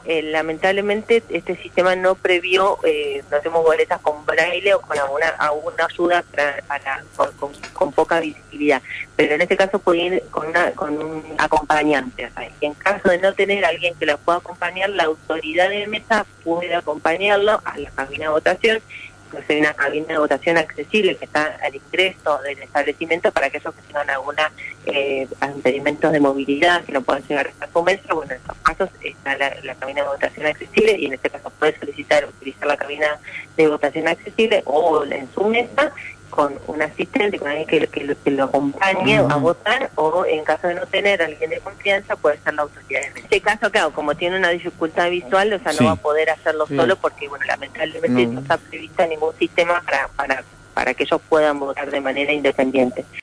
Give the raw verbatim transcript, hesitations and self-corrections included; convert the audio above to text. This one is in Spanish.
Eh, lamentablemente este sistema no previó, eh, no hacemos boletas con braille o con alguna, alguna ayuda para, para con, con, con poca visibilidad, pero en este caso puede ir con, una, con un acompañante. O sea, y en caso de no tener a alguien que lo pueda acompañar, la autoridad de mesa puede acompañarlo a la cabina de votación. Hay una cabina de votación accesible que está al ingreso del establecimiento para aquellos que tengan alguna eh, impedimentos de movilidad, que no puedan llegar hasta su mesa. Bueno, en estos casos está la, la cabina de votación accesible, y en este caso puede solicitar utilizar la cabina de votación accesible o en su mesa con un asistente, con alguien que, que, que lo acompañe uh-huh. a votar, o en caso de no tener a alguien de confianza, puede ser la autoridad de mesa. En este caso, claro, como tiene una dificultad visual, o sea, sí. no va a poder hacerlo sí. solo porque, bueno, lamentablemente no, no está previsto ningún sistema para, para, para que ellos puedan votar de manera independiente.